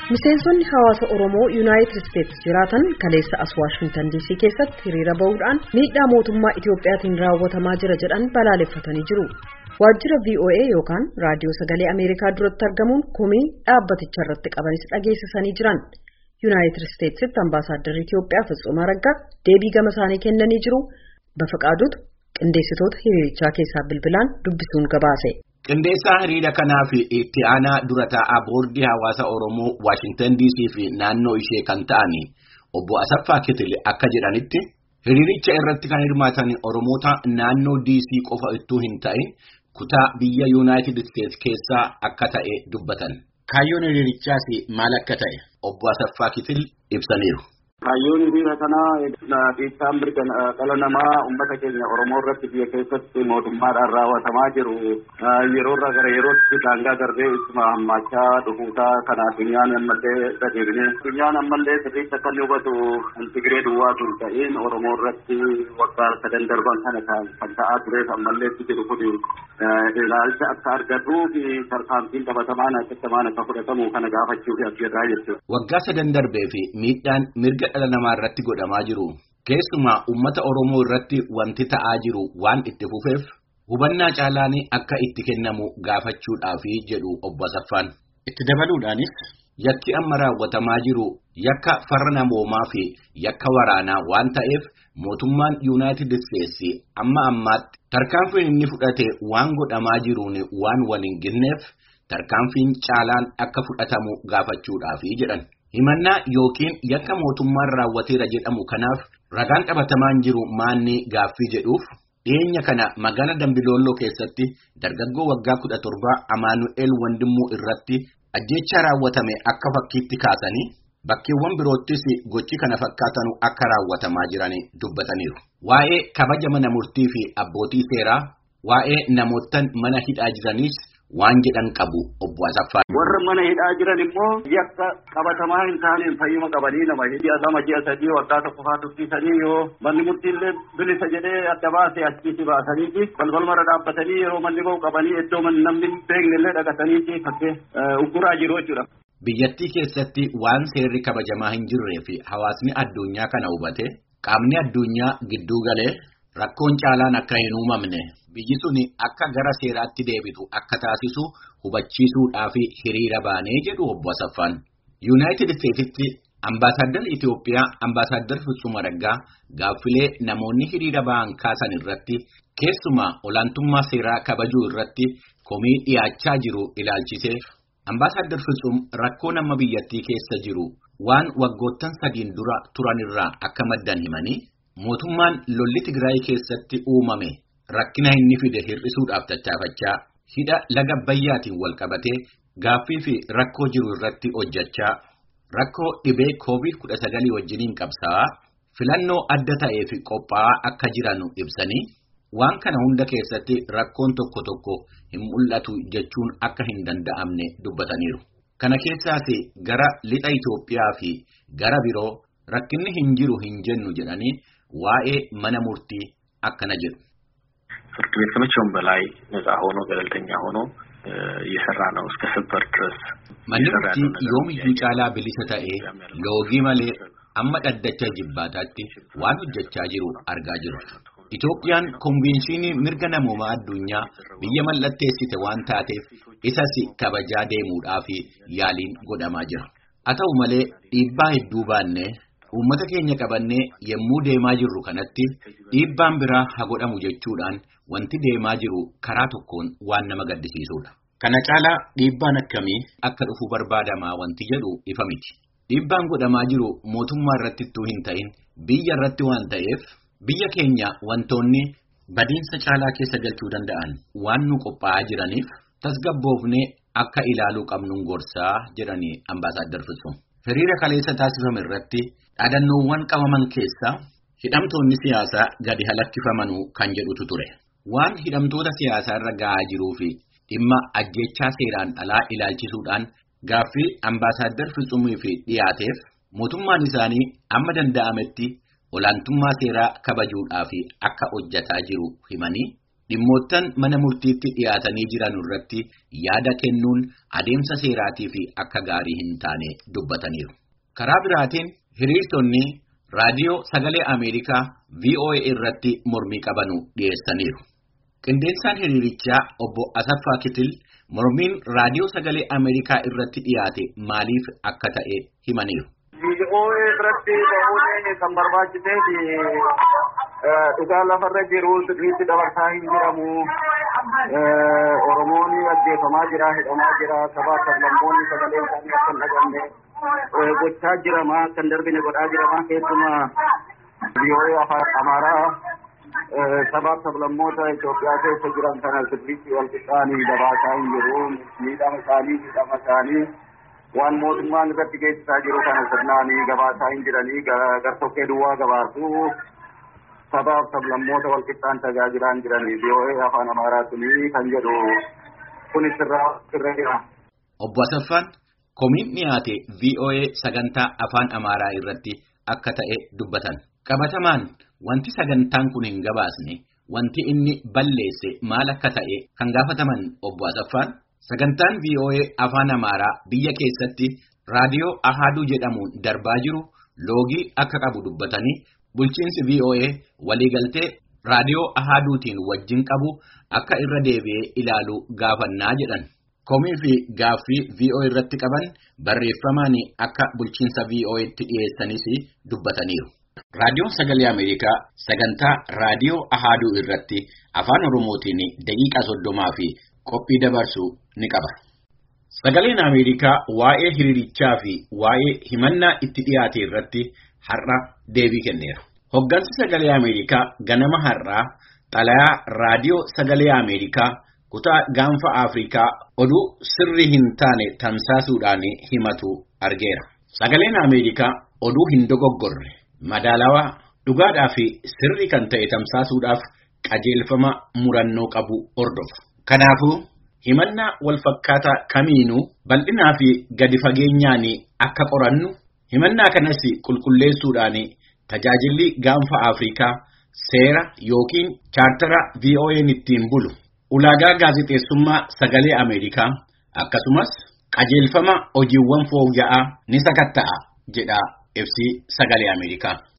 Miseensonni hawaasa Oromoo United States jiraatan kaleessa as Washington DC keessatti hiriira ba'uudhaan miidhaa mootummaa Itiyoophiyaatiin raawwatamaa jira jedhan balaaleffatanii jiru. Waajjira VOA yookaan raadiyoo sagalee Ameerikaa duratti argamuun komii dhaabbaticha irratti qabanis dhageessisanii jiran. United Statesitti ambaasaaddarri Itiyoophiyaa Fitsum Araggaa deebii gama isaanii kennanii jiru. Bafaqaaduutu qindeessitoota hiriirichaa keessaa bilbilaan dubbisuun gabaase. Qindeessaa hiriira kanaaf itti aanaa dura taa'aa boordii hawaasa Oromoo Washington DC fi naannoo ishee kan ta'an obbo Asaffaa Kitile akka jedhanitti hiriiricha irratti kan hirmaatan Oromoota naannoo DC qofa ittuu hin ta'in kutaa biyya United States keessaa akka ta'e dubbatan. Kaayyoon hiriirichaas maal akka ta'e obbo Asaffaa Kitile ibsaniiru. Kaayyoon hiriira kanaa dhiibbaan mirga dhala namaa uummata keenya Oromoo irratti biyya keessatti mootummaadhaan raawwatamaa jiru yeroo irraa gara yerootti daangaa darbee ittuma hammaachaa dhufuutaa kana addunyaan ammallee dhageebine addunyaan ammallee sirriitti akka inni hubatu Tigiree duwwaa tun ta'een Oromoo irratti waggaa sadan darban kana kan ta'aa tureef ammallee itti jiru kun ilaalcha akka argatuu fi tarkaanfiin qabatamaan akka fudhatamu kana gaafachuuf asirraa jechuudha. Waggaa sadan darbee fi miidhaan mirga dhala namaa irratti godhamaa jiru keessumaa uummata Oromoo irratti wanti ta'aa jiru waan itti fufeef hubannaa caalaan akka itti kennamu gaafachuudhaaf jedhu obbo Asaffaan. Itti dabaluudhaanis yakki amma raawwatamaa jiru yakka farra namoomaa fi yakka waraanaa waan ta'eef mootummaan United States amma ammaatti tarkaanfiin inni fudhate waan godhamaa jiruun waan waliin ginneef tarkaanfiin caalaan akka fudhatamu gaafachuudhaaf jedhan. Himannaa yookiin yakka mootummaan raawwateera jedhamu kanaaf ragaan qabatamaan jiru maanni gaaffii jedhuuf dhiyeenya kana magaalaa Dambilooloo keessatti dargaggoo waggaa 17 Amaanu'eel Wandimmoo irratti ajjeechaa raawwatame akka fakkiitti kaasanii bakkeewwan biroottis gochi kana fakkaatanu akka raawwatamaa jiran dubbataniiru. Waa'ee kabaja mana murtii fi abbootii seeraa waa'ee namootan mana hidhaa jiraniis waan jedhan qabu obbo Asaffaa. Warra mana hidhaa jiran immoo yakka qabatamaa hin taaneen fayyuma qabanii nama ji'a sadii waggaa tokko fa'aa tursiisanii yoo manni murtiillee bilisa jedhee adda baasee achitti baasaniiti balbalmarra dhaabbatanii yeroo manni ba'u qabanii iddoo namni beeknellee dhaqataniiti fakkee ugguraa jiru jechuudha. Biyyattii keessatti waan seerri kabajamaa hin jirree fi hawaasni addunyaa kana hubate qaamni addunyaa gidduu galee rakkoon caalaan akka hin uumamne biyyi suni akka gara seeraatti deebitu akka taasisu hubachiisuudhaaf hiriira baanee jedhu obbo Asaffaan. United Statesitti ambaasaaddarri Itiyoophiyaa ambaasaaddarri Fitsum Araggaa gaaffilee namoonni hiriira ba'an kaasan irratti keessumaa olaantummaa seeraa kabajuu irratti komii dhiyaachaa jiru ilaalchisee ambaasaaddarri Fitsum rakkoo nama biyyattii keessa jiru waan waggoottan 3 dura turanirraa akka maddan himanii mootummaan lolli Tigraay keessatti uumame rakkina inni fide hir'isuudhaaf tattaafachaa hidha laga Abbayyaatiin wal qabatee gaaffii fi rakkoo jiru irratti hojjechaa rakkoo dhibee COVID-19 wajjiniin qabsaa'aa filannoo adda ta'ee fi qophaa'aa akka jiran ibsanii waan kana hunda keessatti rakkoon tokko hin mul'atu jechuun akka hin danda'amne dubbataniiru. Kana keessaas gara lixa Itoophiyaa fi gara biroo rakkinni hin jiru hin jennu jedhanii waa'ee mana murtii akkana jedhu. ፍርድ ቤት ከመቼውም በላይ ነፃ ሆኖ ገለልተኛ ሆኖ እየሰራ ነው እስከ ሰበር ድረስ manni murtii yoomiyyuu caalaa bilisa ta'ee loogii malee amma dhaddacha jibbaataatti waan hojjechaa jiru argaa jiru. Itoophiyaan konvenshinii mirga namoomaa addunyaa biyya mallatteessite waan taateef isas kabajaa deemuudhaaf yaaliin godhamaa jira. Haa ta'u malee dhiibbaa hedduu baannee uummata keenya qabannee yemmuu deemaa jirru kanatti dhiibbaan biraa haa godhamu jechuudhaan wanti deemaa jiru karaa tokkoon waan nama gaddisiisudha. Kana caalaa dhiibbaan akkamii akka dhufu barbaadamaa wanti jedhu ifa miti. Dhiibbaan godhamaa jiru mootummaa irratti hin ta'in biyya irratti waan ta'eef biyya keenya wantoonni badiinsa caalaa keessa galchuu danda'an waan nu qophaa'aa jiraniif tasgabboofnee akka ilaaluu qabnuun gorsaa jedhanii ambaasaaddarri Fitsum. Hiriira kaleessa taasifame irratti dhaadannoowwan qabaman keessa hidhamtoonni siyaasaa gadi halakkifamanuu kan jedhutu ture. Waan hidhamtoota siyaasaa irra ga'aa jiruu fi dhimma ajjeechaa seeraan alaa ilaalchisuudhaan gaaffii ambaasaaddarri Fitsumii fi dhiyaateef mootummaan isaanii amma danda'ametti olaantummaa seeraa kabajuudhaaf akka hojjetaa jiru himanii dhimmoottan mana murtiitti dhiyaatanii jiran irratti yaada kennuun adeemsa seeraatii fi akka gaarii hin taane dubbataniiru. Karaa biraatiin hiriirtonni raadiyoo sagalee Ameerikaa VOA irratti mormii qabanu dhiyeessaniiru. Qindeessaan hiriirichaa obbo Asaffaa Kitil mormiin raadiyoo sagalee Ameerikaa irratti dhiyaate maaliif akka ta'e himaniiru. VOA irratti ba'uun kan barbaachisee dhugaa lafarra jiru sirriitti dabarsaa hin jiramu. Oromoon ajjeefamaa jira, hidhamaa jira, sabaa sablammoonni sagalee isaanii akka hin dhagamne gochaa jirama, kan darbine godhaa jirama. Keessumaa VOA afaan Amaaraa sabaa sablammoota Itoophiyaa keessa jiran kana sirriitti wal qixxaanii dabaasaa hin jiru. Miidhama isaanii waan mootummaan irratti geessisaa jiru kana sirnaanii gabaasaa hin jiranii gartokkee duwwaa gabaasu sabaaf sablammoota wal qixxaan tajaajilaa hin jiranii VOA afaan Amaaraa sunii kan jedhu kun sirra jira. Obbo Asaffaan komiin dhiyaate VOA sagantaa afaan Amaaraa irratti akka ta'e dubbatan. Qabatamaan wanti sagantaan kun hin gabaasne wanti inni balleesse maal akka ta'e kan gaafataman Obbo Asaffaan sagantaan VOA afaan Amaaraa biyya keessatti raadiyoo Ahaduu jedhamuun darbaa jiru loogii akka qabu dubbatanii bulchiinsi VOA waliigaltee raadiyoo Ahaduutiin wajjin qabu akka irra deebi'ee ilaalu gaafannaa jedhan. Komii fi gaaffii VOA irratti qaban barreeffamaan akka bulchiinsa VOA'tti dhiyeessanis dubbataniiru. Raadiyoon Sagalee Ameerikaa sagantaa raadiyoo Ahaduu irratti afaan Oromootiin daqiiqaa 30 fi qophii dabarsu ni qaba. Sagaleen Ameerikaa waa'ee hiriirichaa fi waa'ee himannaa itti dhiyaate irratti har'a deebii kenneera. Hoggansi Sagalee Ameerikaa ganama har'aa xalayaa raadiyoo Sagalee Ameerikaa kutaa gaanfa Afrikaa oduu sirrii hin taane tamsaasuudhaan himatu argeera. Sagaleen Ameerikaa oduu hin dogoggorre madaalawaa dhugaadhaa fi sirrii kan ta'e tamsaasuudhaaf qajeelfama murannoo qabu hordofa. Kanaafuu himannaa wal fakkaataa kamiinuu bal'inaa fi gadi fageenyaan akka qorannu himannaa kanas qulqulleessuudhaan tajaajilli gaanfa Afrikaa seera yookiin chaartara VOA'n ittiin bulu ulaagaa gaazexeessummaa Sagalee Ameerikaa akkasumas qajeelfama hojiiwwan fooyya'aa ni sakatta'a jedha ibsi Sagalee Ameerikaa.